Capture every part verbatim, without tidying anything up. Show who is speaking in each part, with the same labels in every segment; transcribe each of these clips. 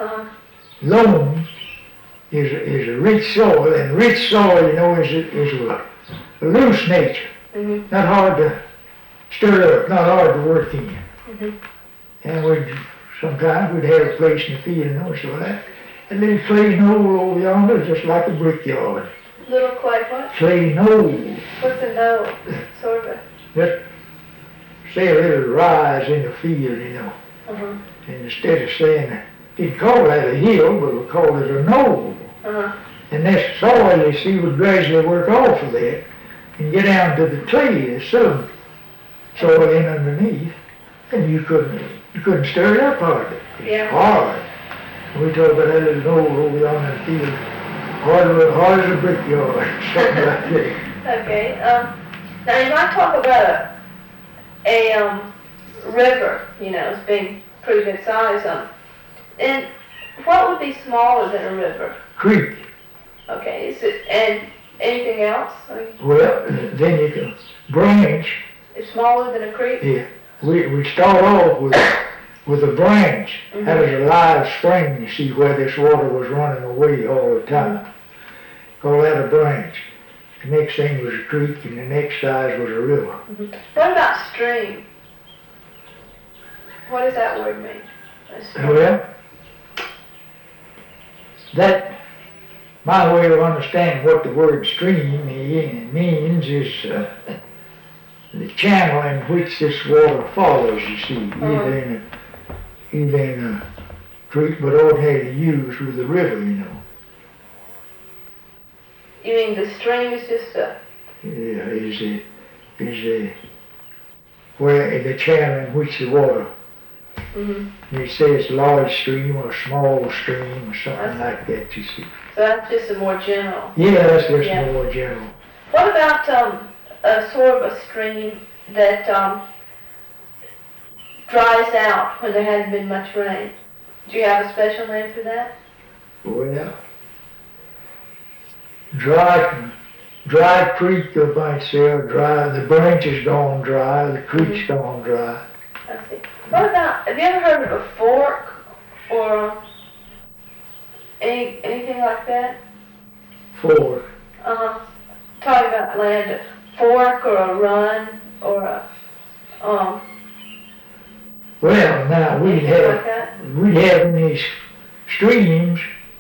Speaker 1: Uh-huh.
Speaker 2: Loam is, is a rich soil, and rich soil, you know, is, a- is a, a loose nature.
Speaker 1: Mm-hmm.
Speaker 2: Not hard to stir up, not hard to work in.
Speaker 1: Mm-hmm.
Speaker 2: And we'd, sometimes we'd have a place in the field, you know, so that, a little clay knoll over yonder, just like a brickyard.
Speaker 1: Little clay what?
Speaker 2: Clay knoll,
Speaker 1: What's a knoll? Sort of a...
Speaker 2: just say a little rise in the field, you know.
Speaker 1: Uh-huh.
Speaker 2: And instead of saying, didn't call that a hill, but we called it a knoll.
Speaker 1: Uh-huh.
Speaker 2: And this soil, you see, would gradually work off of that and get down to the clay, the sub soil in underneath, and you couldn't, you couldn't stir it up hardly.
Speaker 1: Yeah.
Speaker 2: Hard. We talk about that little knoll over yonder in the field, hard, as- hard as a brickyard, something like that.
Speaker 1: Okay. Um, now you might talk about a, a um, river, you know, as being pretty good size. Um, and what would be smaller than a river?
Speaker 2: Creek.
Speaker 1: Okay. Is it, and anything else? I mean,
Speaker 2: Well, then you can branch.
Speaker 1: it's smaller than a creek?
Speaker 2: Yeah. We, we start off with, with a branch.
Speaker 1: Mhm.
Speaker 2: That was a live spring, you see, where this water was running away all the time. Call that a branch. The next thing was a creek, and the next size was a river.
Speaker 1: Mm-hmm. What about stream? What does that word mean? A stream.
Speaker 2: Well, that, my way of understanding what the word stream me- means is uh, the channel in which this water follows, you see, either in a, either in a creek, but ordinarily used with a river, you know.
Speaker 1: You mean the stream is just a...
Speaker 2: Yeah, is a, is a, where the channel in which the water,
Speaker 1: Mm-hmm.
Speaker 2: you say it's a large stream or a small stream or something like that, you see.
Speaker 1: So that's just a more general.
Speaker 2: Yeah, that's just
Speaker 1: Yeah.
Speaker 2: more general.
Speaker 1: What about um, a sort of a stream that um, dries out when there hasn't been much rain? Do you have a special name for that?
Speaker 2: Well, dry, dry creek, you might say, or dry, the branch is gone dry, the creek's gone dry.
Speaker 1: I see. What about, have you ever heard of a fork or any anything like that?
Speaker 2: Fork.
Speaker 1: Uh-huh. Talking about land, a fork or a run or a, um,
Speaker 2: Well, now, we'd
Speaker 1: anything like
Speaker 2: have,
Speaker 1: that?
Speaker 2: we'd have in these streams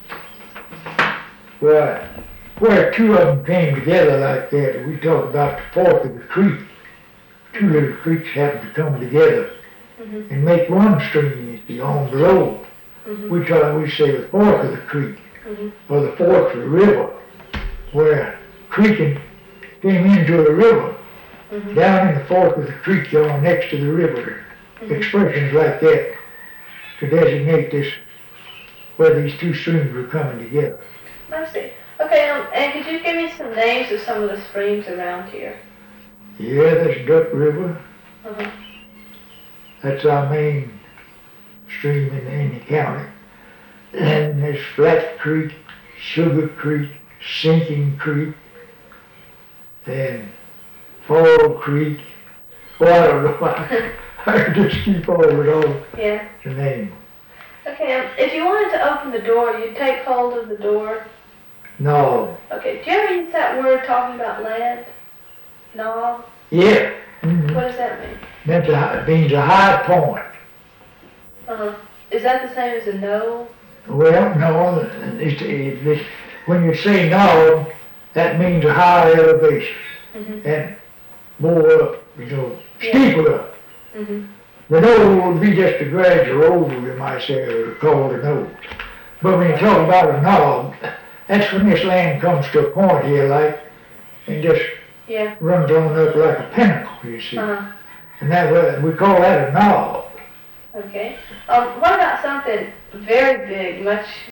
Speaker 2: where, where two of them came together like that. We talk about the fork of the creek. Two little creeks happen to come together
Speaker 1: Mm-hmm.
Speaker 2: and make one stream, you see, on below.
Speaker 1: Mm-hmm.
Speaker 2: We talk, we say the fork of the creek,
Speaker 1: Mm-hmm.
Speaker 2: or the fork of the river, where creek and came into a river.
Speaker 1: Mm-hmm.
Speaker 2: Down in the fork of the creek, you know, next to the river.
Speaker 1: Mhm.
Speaker 2: Expressions like that to designate this, where these two streams were coming together.
Speaker 1: I see. Okay, um, and could you give me some names of some of the streams around here?
Speaker 2: Yeah, there's Duck River.
Speaker 1: Uh-huh.
Speaker 2: That's our main stream in, in the county. And there's Flat Creek, Sugar Creek, Sinking Creek, and Fall Creek. Well, I don't know. I, I could just keep on with all
Speaker 1: Yeah.
Speaker 2: the names.
Speaker 1: Okay, um, if you wanted to open the door, you'd take hold of the door.
Speaker 2: No.
Speaker 1: Okay, do you ever use that word talking about land? Knob?
Speaker 2: Yeah. Mm-hmm.
Speaker 1: What does that mean?
Speaker 2: That's a, it means a high point.
Speaker 1: Uh-huh. Is that the same as a knoll?
Speaker 2: Well, no, it's, it, it, when you say no, that means a high elevation
Speaker 1: Mm-hmm.
Speaker 2: and more up, you know, steeper up.
Speaker 1: Mm-hmm.
Speaker 2: The knoll would be just a gradual over, you might say, or called a knoll. But when you talk about a knob, that's when this land comes to a point here, like, and just
Speaker 1: Yeah.
Speaker 2: runs on up like a pinnacle, you see.
Speaker 1: Uh-huh.
Speaker 2: And that way, we call that a knob.
Speaker 1: Okay. Um, what about something very big, much